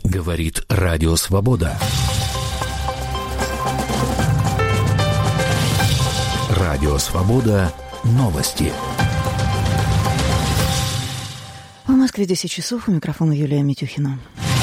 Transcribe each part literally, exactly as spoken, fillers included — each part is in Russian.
Говорит Радио Свобода. Радио Свобода. Новости. В Москве десять часов. У микрофона Юлия Митюхина.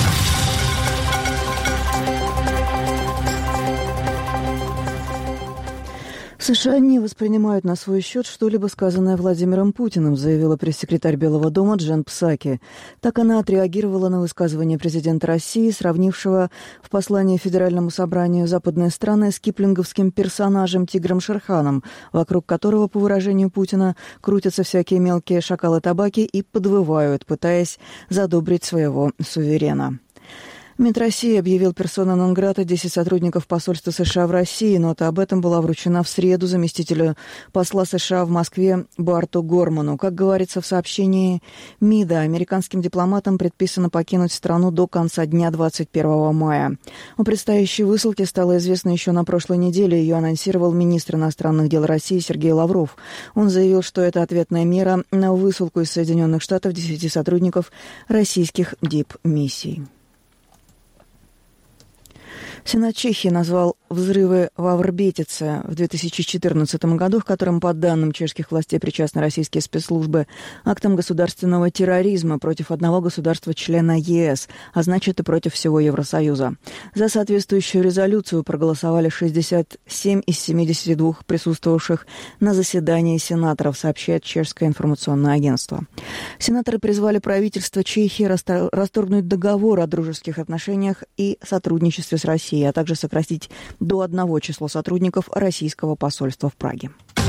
США не воспринимают на свой счет что-либо сказанное Владимиром Путиным, заявила пресс-секретарь Белого дома Джен Псаки. Так она отреагировала на высказывание президента России, сравнившего в послании Федеральному собранию западные страны с киплинговским персонажем Тигром Шерханом, вокруг которого, по выражению Путина, крутятся всякие мелкие шакалы-табаки и подвывают, пытаясь задобрить своего суверена. МИД России объявил персона нон-грата десять сотрудников посольства США в России. Нота об этом была вручена в среду заместителю посла США в Москве Барту Горману. Как говорится в сообщении МИДа, американским дипломатам предписано покинуть страну до конца дня двадцать первого мая. О предстоящей высылке стало известно еще на прошлой неделе. Ее анонсировал министр иностранных дел России Сергей Лавров. Он заявил, что это ответная мера на высылку из Соединенных Штатов десяти сотрудников российских дипмиссий. Сенат Чехии назвал взрывы в Аврбетице в две тысячи четырнадцатом году, в котором, по данным чешских властей, причастны российские спецслужбы, актом государственного терроризма против одного государства-члена ЕС, а значит и против всего Евросоюза. За соответствующую резолюцию проголосовали шестьдесят семь из семидесяти двух присутствовавших на заседании сенаторов, сообщает чешское информационное агентство. Сенаторы призвали правительство Чехии расторгнуть договор о дружеских отношениях и сотрудничестве с Россией, а также сократить до одного число сотрудников российского посольства в Праге.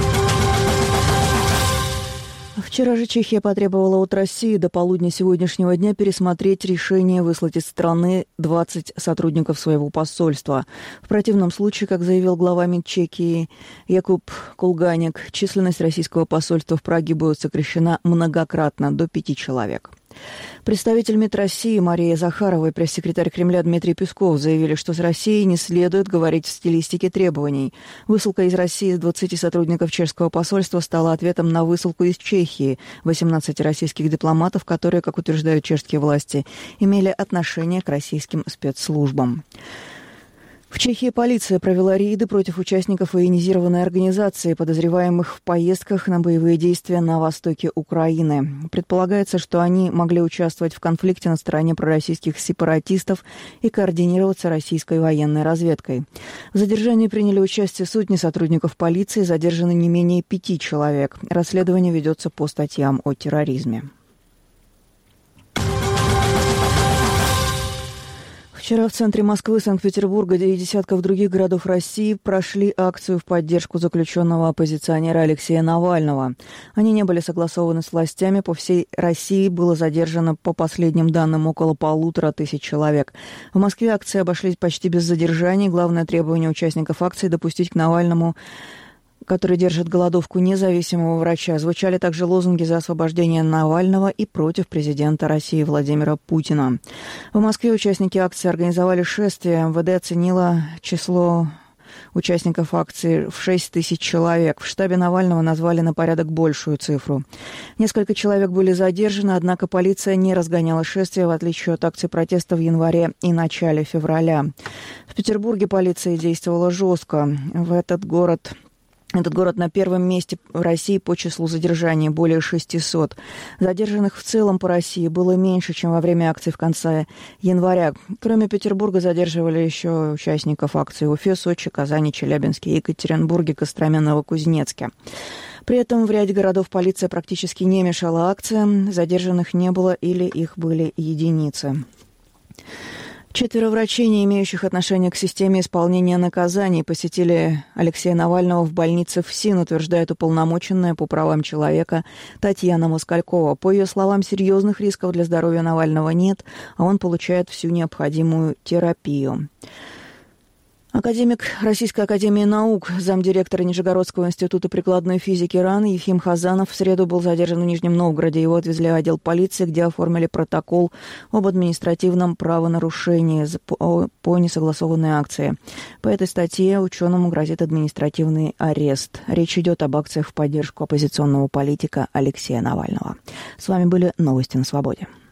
Вчера же Чехия потребовала от России до полудня сегодняшнего дня пересмотреть решение выслать из страны двадцать сотрудников своего посольства. В противном случае, как заявил глава МИД Чехии Якуб Кулганик, численность российского посольства в Праге будет сокращена многократно, до пяти человек. Представитель МИД России Мария Захарова и пресс-секретарь Кремля Дмитрий Песков заявили, что с Россией не следует говорить в стилистике требований. Высылка из России двадцати сотрудников чешского посольства стала ответом на высылку из Чехии восемнадцати российских дипломатов, которые, как утверждают чешские власти, имели отношение к российским спецслужбам. В Чехии полиция провела рейды против участников военизированной организации, подозреваемых в поездках на боевые действия на востоке Украины. Предполагается, что они могли участвовать в конфликте на стороне пророссийских сепаратистов и координироваться российской военной разведкой. В задержании приняли участие сотни сотрудников полиции, задержаны не менее пяти человек. Расследование ведется по статьям о терроризме. Вчера в центре Москвы, Санкт-Петербурга и десятков других городов России прошли акцию в поддержку заключенного оппозиционера Алексея Навального. Они не были согласованы с властями. По всей России было задержано, по последним данным, около полутора тысяч человек. В Москве акции обошлись почти без задержаний. Главное требование участников акции – допустить к Навальному, который держит голодовку, независимого врача. Звучали также лозунги за освобождение Навального и против президента России Владимира Путина. В Москве участники акции организовали шествие. эм вэ дэ оценило число участников акции в шесть тысяч человек. В штабе Навального назвали на порядок большую цифру. Несколько человек были задержаны, однако полиция не разгоняла шествие, в отличие от акций протеста в январе и начале февраля. В Петербурге полиция действовала жестко. В этот город... Этот город на первом месте в России по числу задержаний, более шестисот. Задержанных в целом по России было меньше, чем во время акций в конце января. Кроме Петербурга задерживали еще участников акций в Уфе, Сочи, Казани, Челябинске, Екатеринбурге, Костроме, Новокузнецке. При этом в ряде городов полиция практически не мешала акциям, задержанных не было или их были единицы. Четверо врачей, не имеющих отношения к системе исполнения наказаний, посетили Алексея Навального в больнице ФСИН, утверждает уполномоченная по правам человека Татьяна Москалькова. По ее словам, серьезных рисков для здоровья Навального нет, а он получает всю необходимую терапию. Академик Российской академии наук, замдиректора Нижегородского института прикладной физики РАН Ефим Хазанов в среду был задержан в Нижнем Новгороде. Его отвезли в отдел полиции, где оформили протокол об административном правонарушении по несогласованной акции. По этой статье ученому грозит административный арест. Речь идет об акциях в поддержку оппозиционного политика Алексея Навального. С вами были новости на Свободе.